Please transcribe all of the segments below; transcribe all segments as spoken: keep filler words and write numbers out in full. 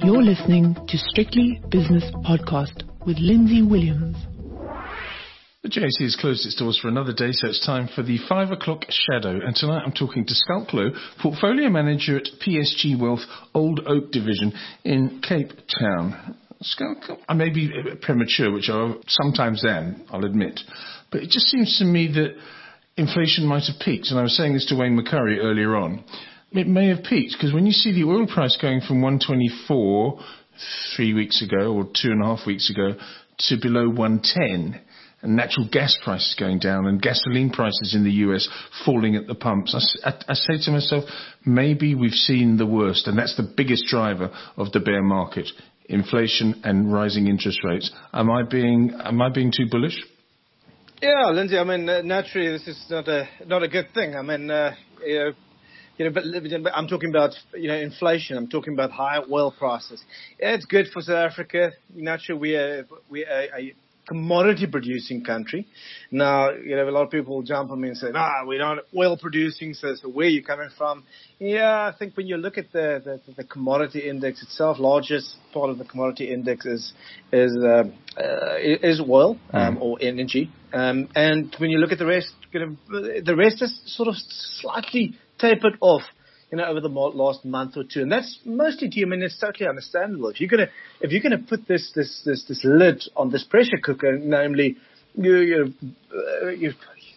You're listening to Strictly Business Podcast with Lindsay Williams. The J S E has closed its doors for another day, so it's time for the five o'clock shadow. And tonight I'm talking to Schalk Louw, Portfolio Manager at P S G Wealth Old Oak Division in Cape Town. Schalk, I may be premature, which I sometimes am, I'll admit, but it just seems to me that inflation might have peaked. And I was saying this to Wayne McCurry earlier on. It may have peaked, because when you see the oil price going from one twenty-four three weeks ago or two and a half weeks ago to below one ten, and natural gas prices going down and gasoline prices in the U S falling at the pumps, I, I, I say to myself, maybe we've seen the worst, and that's the biggest driver of the bear market, inflation and rising interest rates. Am I being am I being too bullish? Yeah, Lindsay, I mean, uh, naturally, this is not a not a good thing. I mean, uh, you know, You know, but, but I'm talking about, you know, inflation. I'm talking about high oil prices. Yeah, it's good for South Africa. Naturally, we're we're a, a commodity producing country. Now, you know, a lot of people will jump on me and say, "Ah, we're not oil producing." So, so where are you coming from? Yeah, I think when you look at the the, the commodity index itself, largest part of the commodity index is is uh, uh, is oil um, mm. or energy. Um, and when you look at the rest, you know, the rest is sort of slightly tapered off, you know, over the last month or two, and that's mostly due. I mean, it's totally understandable. If you're gonna, if you're gonna put this, this, this, this lid on this pressure cooker, namely, you, you, uh, you,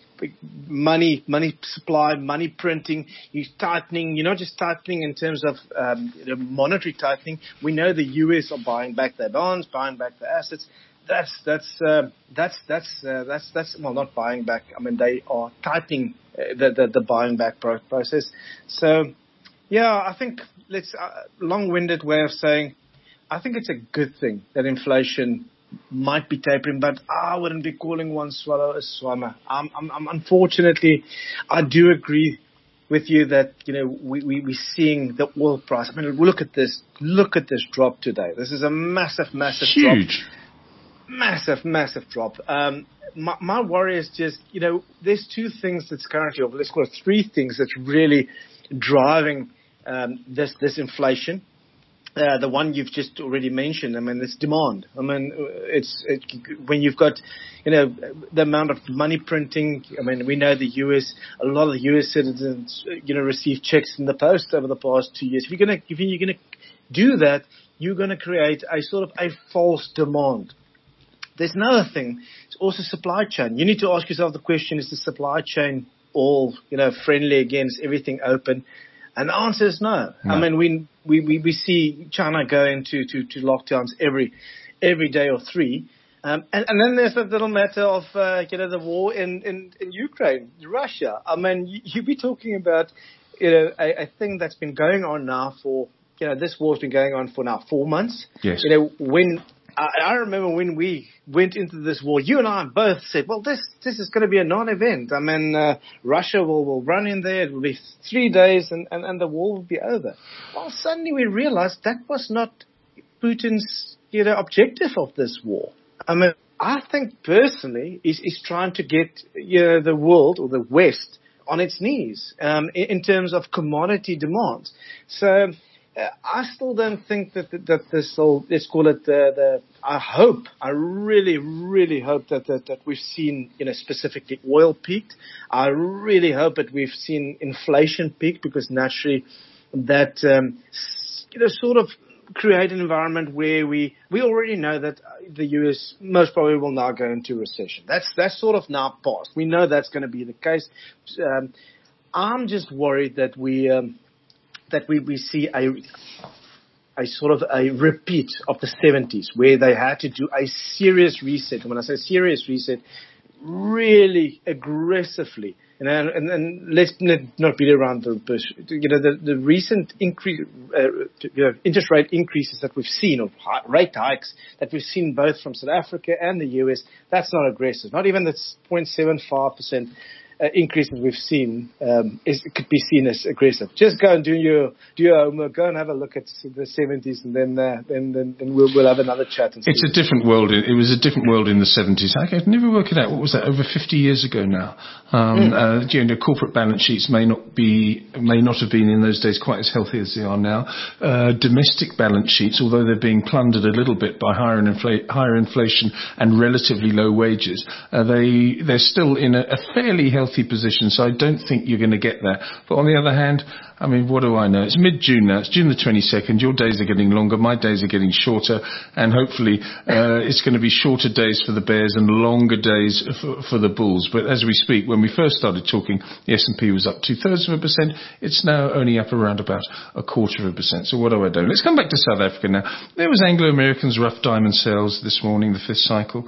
money, money supply, money printing, you're tightening. You're not just tightening in terms of um, you know, monetary tightening. We know the U S are buying back their bonds, buying back their assets. That's that's uh, that's that's uh, that's that's well, not buying back. I mean, they are tightening the the, the buying back process. So, yeah, I think let's uh, long-winded way of saying, I think it's a good thing that inflation might be tapering, but I wouldn't be calling one swallow a swimmer. I'm, I'm, I'm unfortunately, I do agree with you that, you know, we, we, we're seeing the oil price. I mean, look at this, look at this drop today. This is a massive, massive drop. Huge. Massive, massive drop. Um, my, my worry is just, you know, there's two things that's currently, or let's call it three things that's really driving um, this this inflation. Uh, the one you've just already mentioned, I mean, it's demand. I mean, it's it, when you've got, you know, the amount of money printing. I mean, we know the U S, a lot of the U S citizens, you know, receive checks in the post over the past two years. If you're gonna, if you're gonna do that, you're gonna create a sort of a false demand. There's another thing. It's also supply chain. You need to ask yourself the question, is the supply chain all, you know, friendly again? Is everything open? And the answer is no. no. I mean, we, we, we, we see China go into to, to lockdowns every every day or three. Um, and, and then there's that little matter of, uh, you know, the war in, in, in Ukraine, Russia. I mean, you, you'd be talking about, you know, a, a thing that's been going on now for, you know, this war's been going on for now four months. Yes. You know, when... I remember when we went into this war, you and I both said, well, this this is going to be a non-event. I mean, uh, Russia will, will run in there. It will be three days and, and, and the war will be over. Well, suddenly we realized that was not Putin's, you know, objective of this war. I mean, I think personally is is trying to get, you know, the world or the West on its knees um, in, in terms of commodity demands. So Uh, I still don't think that that this will, let's call it the, the I hope, I really, really hope that, that, that we've seen, you know, specifically oil peaked. I really hope that we've seen inflation peak, because naturally that, um, you know, sort of create an environment where we, we already know that the U S most probably will now go into recession. That's, that's sort of now past. We know that's going to be the case. Um, I'm just worried that we, um, that we, we see a, a sort of a repeat of the seventies, where they had to do a serious reset. And when I say serious reset, really aggressively. You know, and, and let's not beat around the bush. You know, the, the recent increase, uh, you know, interest rate increases that we've seen, or rate hikes that we've seen both from South Africa and the U S, that's not aggressive. Not even the zero point seven five percent uh, increase that we've seen um, is could be seen as aggressive. Just go and do your do your homework. Go and have a look at the seventies, and then uh, then, then then we'll we'll have another chat. And it's a different world. It was a different world in the seventies. I could never work it out. What was that? Over fifty years ago now. Um, mm. uh, you know, corporate balance sheets may not be may not have been in those days quite as healthy as they are now. Uh, domestic balance sheets, although they're being plundered a little bit by higher infl- higher inflation and relatively low wages, uh, they they're still in a, a fairly healthy position. So I don't think you're going to get there. But on the other hand, I mean, what do I know? It's mid-June now. It's June the twenty-second. Your days are getting longer. My days are getting shorter. And hopefully uh, it's going to be shorter days for the Bears and longer days for, for the Bulls. But as we speak, when we first started talking, the S and P was up two-thirds of a percent. It's now only up around about a quarter of a percent. So what do I do? Let's come back to South Africa now. There was Anglo American's rough diamond sales this morning, the fifth cycle.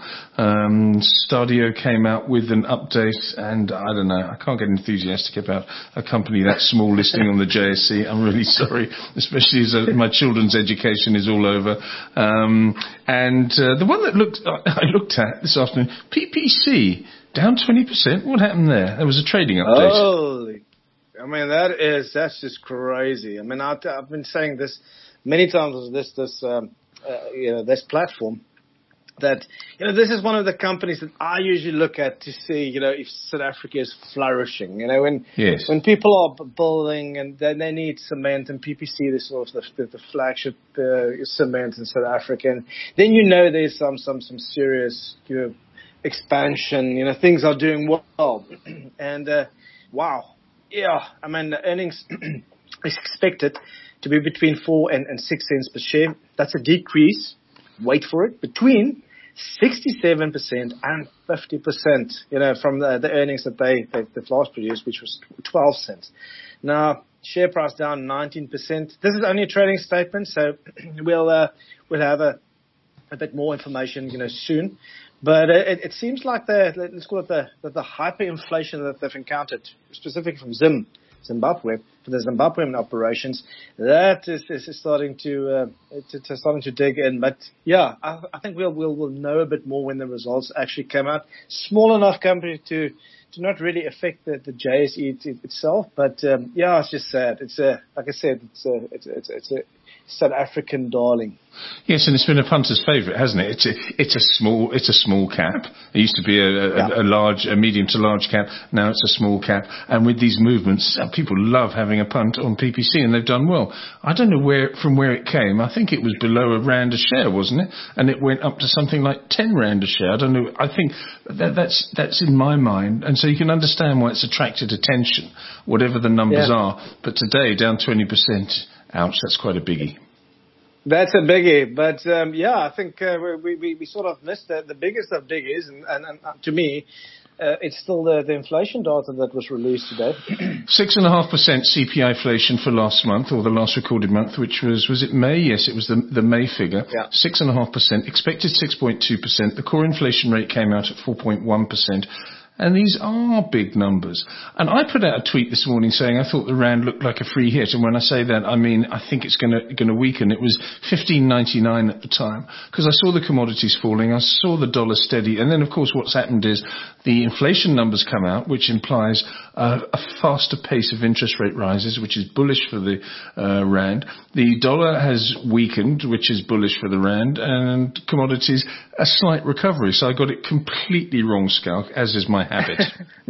Um, Stadio came out with an update. And I don't know, I can't get enthusiastic about a company that small listing on the J S E. I'm really sorry, especially as uh, my children's education is all over. Um, and uh, the one that looked uh, I looked at this afternoon, P P C, down twenty percent. What happened there? There was a trading update. Holy, I mean, that is, that's just crazy. I mean, I've, I've been saying this many times on this, this, um, uh, you know, this platform, that, you know, this is one of the companies that I usually look at to see, you know, if South Africa is flourishing. You know, when yes. when people are building and then they need cement, and P P C is sort of the, the flagship uh, cement in South Africa, and then you know there's some some some serious, you know, expansion. You know, things are doing well, and uh, wow, yeah, I mean, the earnings is expected to be between four and, and six cents per share. That's a decrease. Wait for it, between sixty-seven percent and fifty percent, you know, from the, the earnings that they, they, they've last produced, which was twelve cents. Now, share price down nineteen percent. This is only a trading statement, so we'll, uh, we'll have a, a bit more information, you know, soon. But uh, it, it seems like the, let's call it the, the, the hyperinflation that they've encountered, specifically from Zim, Zimbabwe, for the Zimbabwean operations, that is, is starting to, uh, to, to starting to dig in. But yeah, I, I think we'll, we'll we'll know a bit more when the results actually come out. Small enough company to to not really affect the, the J S E it, itself, but um, yeah, it's just sad. It's a like I said, it's a it's a, it's a, it's a South African darling. Yes, and it's been a punter's favourite, hasn't it? It's a, it's a small, it's a small cap. It used to be a, a, yeah. a large, a medium to large cap. Now it's a small cap. And with these movements, people love having a punt on P P C, and they've done well. I don't know where from where it came. I think it was below a rand a share, wasn't it? And it went up to something like ten rand a share. I don't know. I think that, that's that's in my mind, and so you can understand why it's attracted attention, whatever the numbers yeah. are. But today, down twenty percent. Ouch, that's quite a biggie. That's a biggie, but um, yeah, I think uh, we, we we sort of missed the, the biggest of biggies, and, and, and uh, to me, uh, it's still the, the inflation data that was released today. Six and a half percent C P I inflation for last month, or the last recorded month, which was was it May? Yes, it was the the May figure. Yeah. Six and a half percent, expected six point two percent. The core inflation rate came out at four point one percent. And these are big numbers. And I put out a tweet this morning saying I thought the rand looked like a free hit. And when I say that, I mean I think it's going to going to weaken. It was fifteen ninety-nine at the time because I saw the commodities falling. I saw the dollar steady. And then, of course, what's happened is the inflation numbers come out, which implies uh, a faster pace of interest rate rises, which is bullish for the uh, rand. The dollar has weakened, which is bullish for the rand. And commodities, a slight recovery. So I got it completely wrong, Schalk, as is my habit.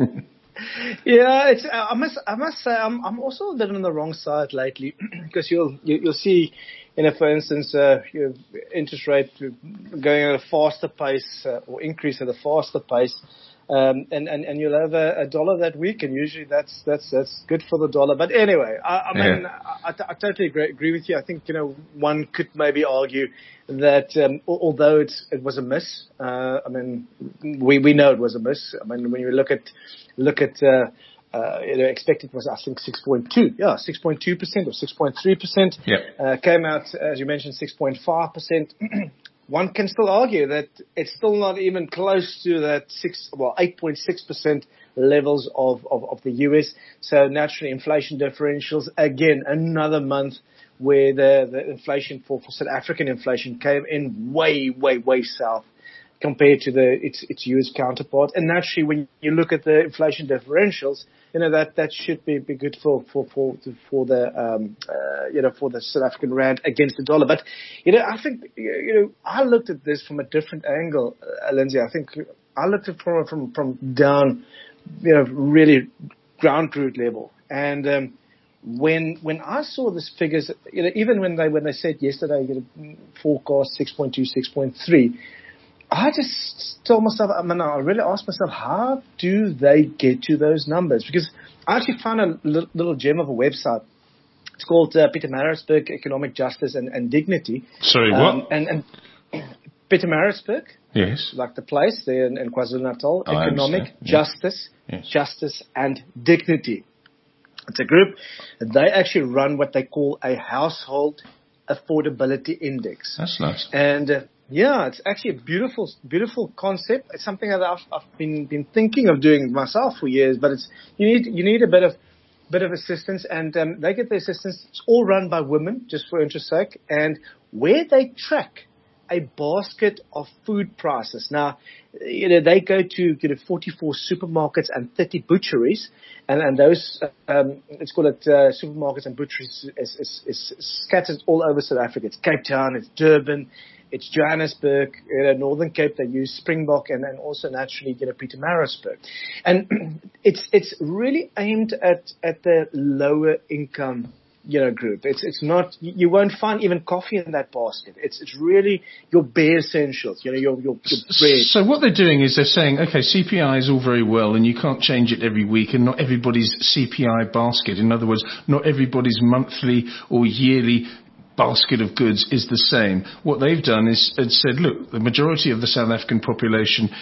Yeah, it's, I must, I must say, I'm, I'm also a bit on the wrong side lately because you'll, you, you'll see, you know, for instance, uh, your interest rate going at a faster pace uh, or increase at a faster pace. Um, and, and, and you'll have a, a dollar that week, and usually that's, that's, that's good for the dollar. But anyway, I, I mean, yeah. I, I, I totally agree, agree with you. I think, you know, one could maybe argue that, um, although it's, it was a miss, uh, I mean, we, we know it was a miss. I mean, when you look at, look at, uh, uh, you know, expected was, I think, six point two. Yeah, six point two percent or six point three percent. Yeah. Uh, came out, as you mentioned, six point five percent. One can still argue that it's still not even close to that six, well, eight point six percent levels of, of, of the U S. So naturally, inflation differentials, again, another month where the, the inflation for, for South African inflation came in way, way, way south. compared to the its its U S counterpart. And naturally, when you look at the inflation differentials, you know that that should be, be good for for for for the um, uh, you know for the South African rand against the dollar. But you know, I think you know I looked at this from a different angle, uh, Lindsay. I think I looked at it from from from down, you know, really ground root level. And um, when when I saw these figures, you know, even when they when they said yesterday, you know, forecast six point two, six point three. I just told myself, I mean, I really asked myself, how do they get to those numbers? Because I actually found a little, little gem of a website. It's called uh, Pietermaritzburg Economic Justice and, and Dignity. Sorry, um, what? And, and Pietermaritzburg, yes, like the place there in, in KwaZulu-Natal, I Economic understand. Justice, yes. Justice and Dignity. It's a group. They actually run what they call a household affordability index. That's nice. And uh, yeah, it's actually a beautiful, beautiful concept. It's something that I've, I've been been thinking of doing myself for years. But it's you need you need a bit of bit of assistance, and um, they get the assistance. It's all run by women, just for interest sake, and where they track a basket of food prices. Now, you know, they go to you know, forty-four supermarkets and thirty butcheries, and, and those, um, let's call it uh, supermarkets and butcheries is, is, is scattered all over South Africa. It's Cape Town, it's Durban, it's Johannesburg, you know, Northern Cape. They use Springbok, and, and also naturally, you know, Pietermaritzburg. And it's it's really aimed at at the lower income, you know, group. It's it's not, you won't find even coffee in that basket. It's it's really your bare essentials, you know, your your, your bread. So what they're doing is they're saying, okay, C P I is all very well, and you can't change it every week, and not everybody's C P I basket. In other words, not everybody's monthly or yearly basket of goods is the same. What they've done is, is said, look, the majority of the South African population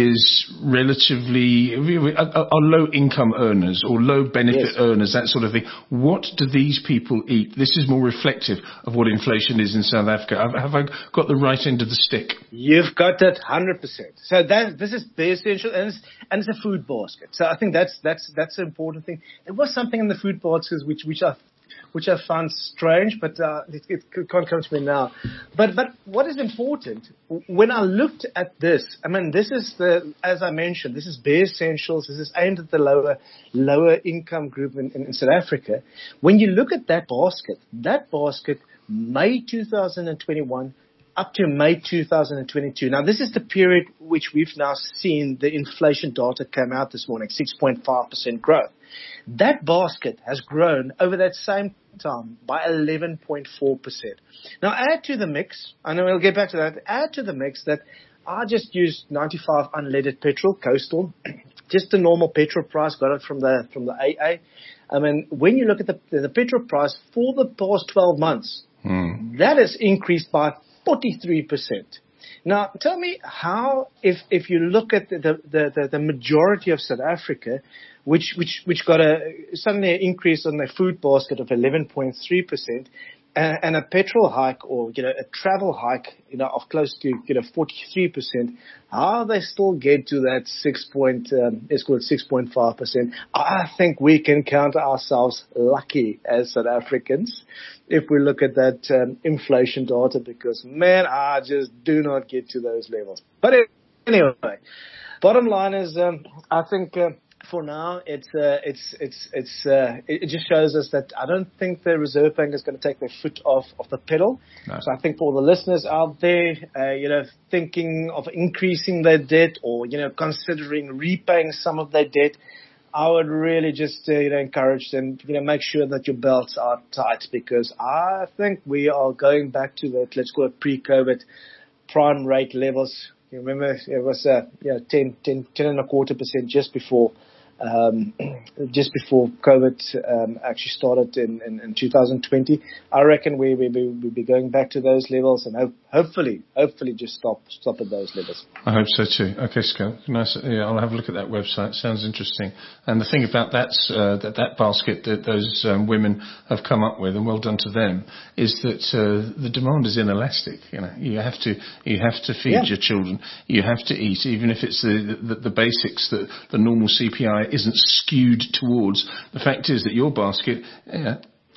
is relatively are, are low income earners or low benefit Yes. earners, that sort of thing. What do these people eat? This is more reflective of what inflation is in South Africa. Have, have I got the right end of the stick? You've got that one hundred percent. So that this is bare essential, and it's, and it's a food basket. So I think that's that's that's an important thing. There was something in the food baskets which which I which I found strange, but uh, it, it can't come to me now. But but what is important, when I looked at this, I mean, this is the, as I mentioned, this is bare essentials. This is aimed at the lower lower income group in, in, in South Africa. When you look at that basket, that basket, May two thousand twenty-one up to May two thousand twenty-two. Now, this is the period which we've now seen the inflation data come out this morning, six point five percent growth. That basket has grown over that same time by eleven point four percent. Now, add to the mix, I know we'll get back to that, add to the mix that I just used ninety-five unleaded petrol, Coastal, just the normal petrol price, got it from the from the A A. I mean, when you look at the, the petrol price for the past twelve months, hmm. that has increased by forty-three percent. Now, tell me how, if if you look at the the, the, the majority of South Africa, which which which got a suddenly an increase on their food basket of eleven point three percent, and, and a petrol hike or you know a travel hike, you know, of close to you know forty-three percent, how they still get to that six point um, let's call it six point five percent? I think we can count ourselves lucky as South Africans if we look at that um, inflation data, because man, I just do not get to those levels. But anyway, bottom line is, um, I think. Uh, For now, it's uh, it's it's it's uh, it just shows us that I don't think the Reserve Bank is going to take their foot off of the pedal. No. So I think for all the listeners out there, uh, you know, thinking of increasing their debt or you know considering repaying some of their debt, I would really just uh, you know encourage them, you know, make sure that your belts are tight, because I think we are going back to the, let's call it pre-COVID prime rate levels. You remember it was uh, you know ten, ten, ten and a quarter percent just before. Um, just before COVID um, actually started in, in, in two thousand twenty. I reckon we will we, we'll be going back to those levels and hope, hopefully, hopefully just stop stop at those levels. I hope so too. Okay, Scott. Nice. Yeah, I'll have a look at that website. Sounds interesting. And the thing about that uh, that, that basket that those um, women have come up with, and well done to them, is that uh, the demand is inelastic. You know, you have to you have to feed yeah. your children. You have to eat, even if it's the the, the basics that the normal C P I isn't skewed towards. The fact is that your basket, yeah,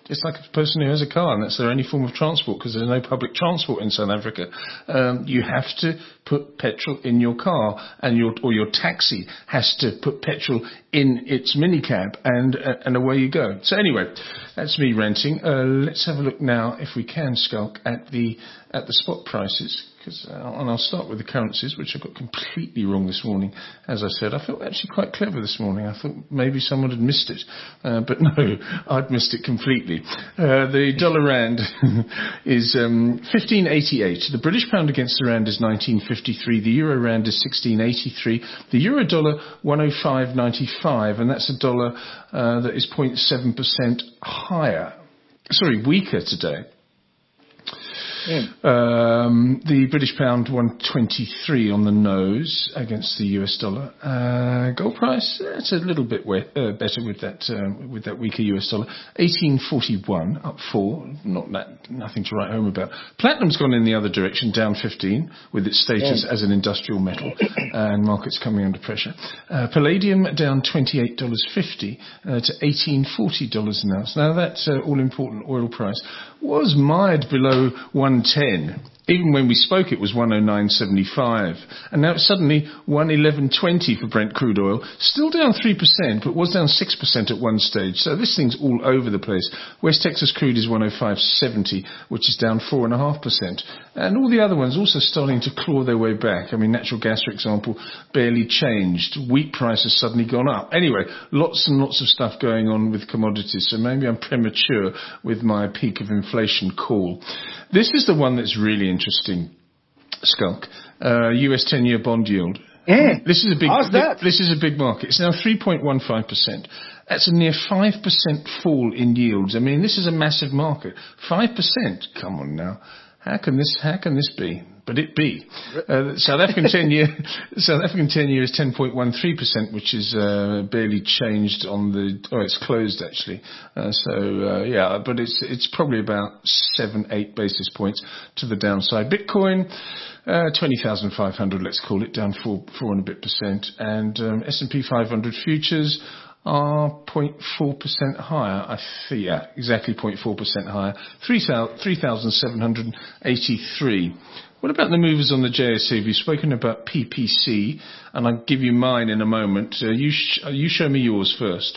It's like a person who has a car and that's their only form of transport because there's no public transport in South Africa. Um, you have to put petrol in your car, and your or your taxi has to put petrol in its minicab, and uh, and away you go. So anyway, that's me ranting. Uh, let's have a look now, if we can, Skulk, at the at the spot prices. Because, uh, and I'll start with the currencies, which I got completely wrong this morning. As I said, I felt actually quite clever this morning. I thought maybe someone had missed it. Uh, but no, I'd missed it completely. Uh, the dollar rand is um, fifteen eighty-eight. The British pound against the rand is nineteen fifty-three. The euro rand is sixteen eighty-three. The euro dollar one oh five ninety-five. And that's a dollar uh, that is zero point seven percent higher. Sorry, weaker today. Mm. Um, the British pound one twenty-three on the nose against the U S dollar. Uh, gold price, it's a little bit we- uh, better with that uh, with that weaker U S dollar. eighteen forty-one, up four. Not that, nothing to write home about. Platinum's gone in the other direction, down fifteen, with its status yeah. as an industrial metal, and markets coming under pressure. Uh, palladium down twenty-eight dollars fifty uh, to eighteen forty dollars an ounce. Now that uh, all-important oil price was mired below one ten. Even when we spoke, it was one oh nine seventy-five. And now it's suddenly one eleven twenty for Brent crude oil. Still down three percent, but was down six percent at one stage. So this thing's all over the place. West Texas crude is one oh five seventy, which is down four point five percent. And all the other ones also starting to claw their way back. I mean, natural gas, for example, barely changed. Wheat price has suddenly gone up. Anyway, lots and lots of stuff going on with commodities. So maybe I'm premature with my peak of inflation call. This is the one that's really interesting, Skulk. Uh, U S ten-year bond yield. Mm. This is a big. How's that? This is a big market. It's now three point one five percent. That's a near five percent fall in yields. I mean, this is a massive market. Five percent. Come on now. How can this? How can this be? But it be. Uh, South African ten-year, South African ten-year is ten point one three percent, which is uh, barely changed on the. Oh, it's closed actually. Uh, so uh, yeah, but it's it's probably about seven, eight basis points to the downside. Bitcoin, uh, twenty thousand five hundred. Let's call it, down four, four and a bit percent, and um, S and P five hundred futures are zero point four percent higher. I think, yeah, exactly zero point four percent higher. three thousand seven hundred eighty-three. What about the movers on the J S E? We've spoken about P P C, and I'll give you mine in a moment. Uh, you, sh- you show me yours first.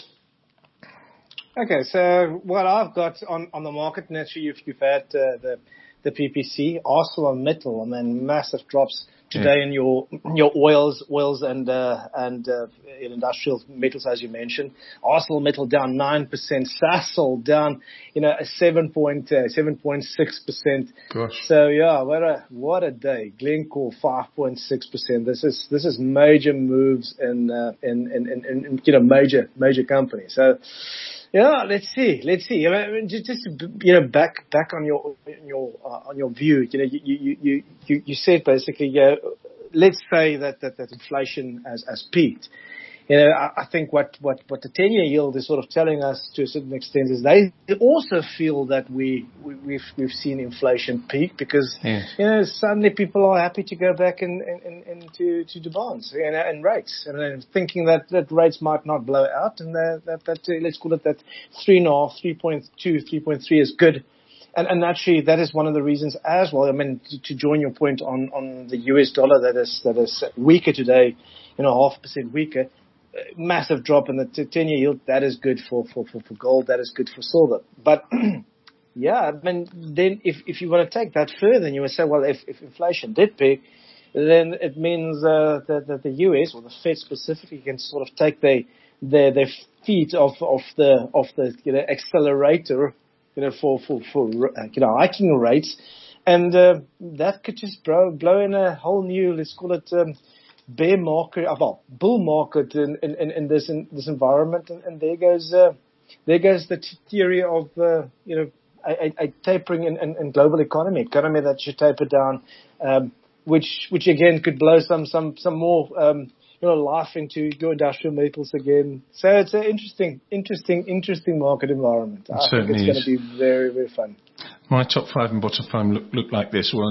Okay, so what I've got on, on the market, naturally, you've, you've had uh, the the P P C, ArcelorMittal, I mean, massive drops today yeah. in your your oils, oils and uh, and uh, in industrial metals, as you mentioned. ArcelorMittal down nine percent, Sasol down, you know, a seven point seven point six percent. Gosh. So yeah, what a what a day. Glencore five point six percent. This is this is major moves in uh, in, in, in in you know major major companies. So. Yeah, let's see, let's see. I mean, just, just you know, back back on your your uh, on your view. You know, you you you you, you said basically, yeah. Let's say that, that that inflation has has peaked. You know, I, I think what, what, what the ten-year yield is sort of telling us to a certain extent is they also feel that we, we we've we've seen inflation peak because yes. you know suddenly people are happy to go back in, in, in, into to the bonds and, and rates and then thinking that, that rates might not blow out and that that, that uh, let's call it that three and a half, three point two, three point three is good. And, and actually, that is one of the reasons as well. I mean, to, to join your point on, on the U S dollar that is that is weaker today, you know, half percent weaker. Massive drop in the ten-year yield. That is good for, for, for, for gold. That is good for silver. But yeah, I mean, then if, if you want to take that further, and you would say, well, if, if inflation did peak, then it means uh, that, that the U S or the Fed specifically can sort of take their their, their feet off of the of the you know accelerator, you know, for for for you know hiking rates, and uh, that could just blow blow in a whole new, let's call it. Um, bear market, well, bull market in, in, in this in this environment, and, and there goes uh, there goes the t- theory of uh, you know a, a, a tapering in, in, in global economy, economy that should taper down, um, which which again could blow some some some more um, you know life into your industrial metals again. So it's an interesting interesting interesting market environment. I it think it's going to be very very fun. My top five and bottom five look, look like this. Well, not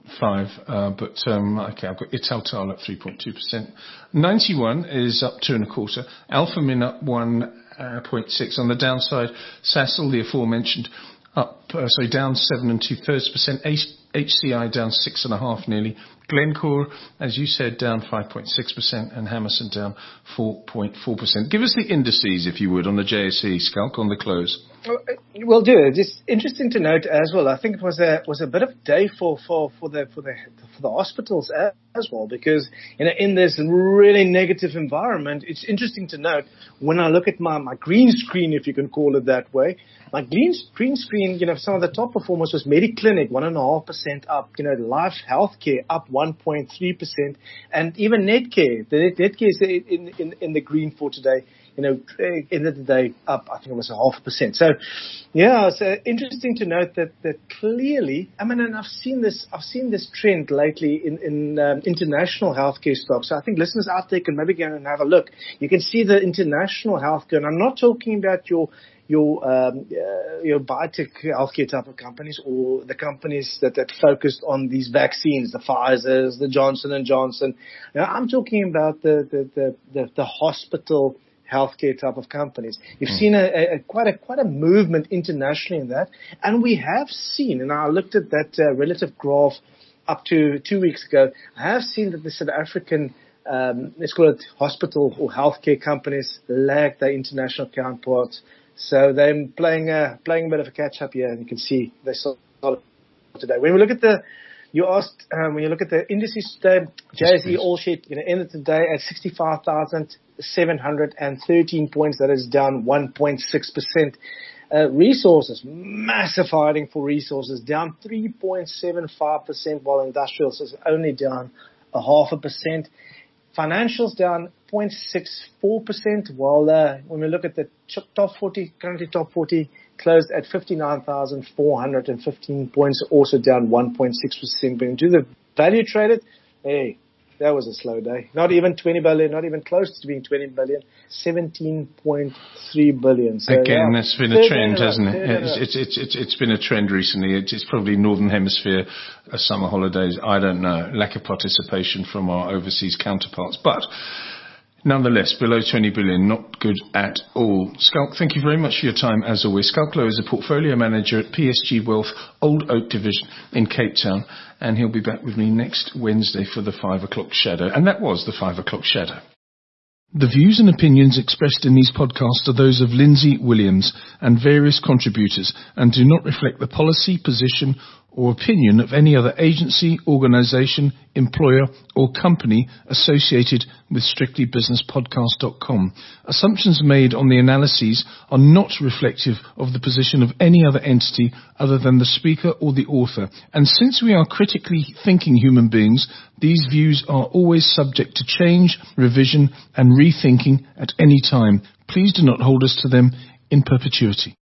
five, uh, but um, okay, I've got Italtal at three point two percent. ninety-one is up two and a quarter. Alphamin up one point six. On the downside, Sasol, the aforementioned, up, uh, sorry, down seven and two thirds percent. H C I down six and a half nearly. Glencore, as you said, down five point six percent, and Hammerson down four point four percent. Give us the indices, if you would, on the J S E, Schalk, on the close. Well, do it. It's interesting to note as well. I think it was a was a bit of a day for for for the for the for the hospitals as well, because you know in this really negative environment, it's interesting to note when I look at my my green screen, if you can call it that way. My green green screen, you know, some of the top performers was Mediclinic, one and a half percent up. You know, Life Healthcare up one point three percent, and even Netcare. The Netcare is in in in the green for today. You know, end of the day up, I think it was a half a percent. So, yeah, it's uh, interesting to note that, that clearly, I mean, and I've seen this, I've seen this trend lately in, in um, international healthcare stocks. So I think listeners out there can maybe go and have a look. You can see the international healthcare, and I'm not talking about your, your, um, uh, your biotech healthcare type of companies or the companies that, that focused on these vaccines, the Pfizers, the Johnson and Johnson. Now, I'm talking about the, the, the, the, the hospital healthcare type of companies. You've mm. seen a, a, a quite a quite a movement internationally in that, and we have seen. And I looked at that uh, relative graph up to two weeks ago. I have seen that the South African, um, let's call it hospital or healthcare companies, lag their international counterparts. So they're playing a playing a bit of a catch up here, and you can see they saw today. When we look at the You asked, um, when you look at the indices today, J S E All Share, you know, ended today at sixty-five thousand seven hundred thirteen points. That is down one point six percent. Uh, resources, massive hiding for resources, down three point seven five percent, while industrials is only down a half a percent. Financials down zero point six four percent, while uh, when we look at the top forty, currently top forty, closed at fifty-nine thousand four hundred fifteen points, also down one point six percent. But into the value traded, hey, that was a slow day. Not even twenty billion, not even close to being twenty billion, seventeen point three billion. So, Again, yeah, that's been a trend, hasn't it? It's, it's, it's, it's, it's been a trend recently. It's, it's probably Northern Hemisphere uh, summer holidays. I don't know. Lack of participation from our overseas counterparts. But nonetheless, below twenty billion, not good at all. Schalk, thank you very much for your time, as always. Schalk Louw is a portfolio manager at P S G Wealth Old Oak Division in Cape Town, and he'll be back with me next Wednesday for the five o'clock shadow. And that was the five o'clock shadow. The views and opinions expressed in these podcasts are those of Lindsay Williams and various contributors, and do not reflect the policy, position, or opinion of any other agency, organisation, employer or company associated with strictly business podcast dot com. Assumptions made on the analyses are not reflective of the position of any other entity other than the speaker or the author. And since we are critically thinking human beings, these views are always subject to change, revision and rethinking at any time. Please do not hold us to them in perpetuity.